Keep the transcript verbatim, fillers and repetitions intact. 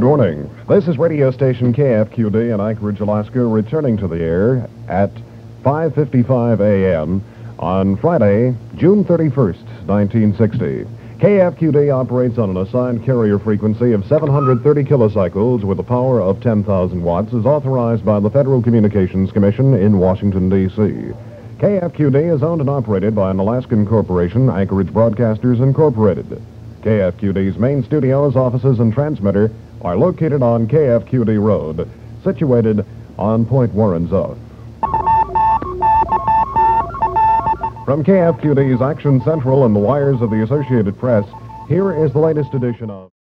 Good morning. This is radio station K F Q D in Anchorage, Alaska, returning to the air at five fifty-five a m on Friday, June thirty-first, nineteen sixty. K F Q D operates on an assigned carrier frequency of seven hundred thirty kilocycles with a power of ten thousand watts, as authorized by the Federal Communications Commission in Washington, D C K F Q D is owned and operated by an Alaskan corporation, Anchorage Broadcasters Incorporated. K F Q D's main studios, offices, and transmitter are located on K F Q D Road, situated on Point Warrenzoth. From K F Q D's Action Central and the wires of the Associated Press, here is the latest edition of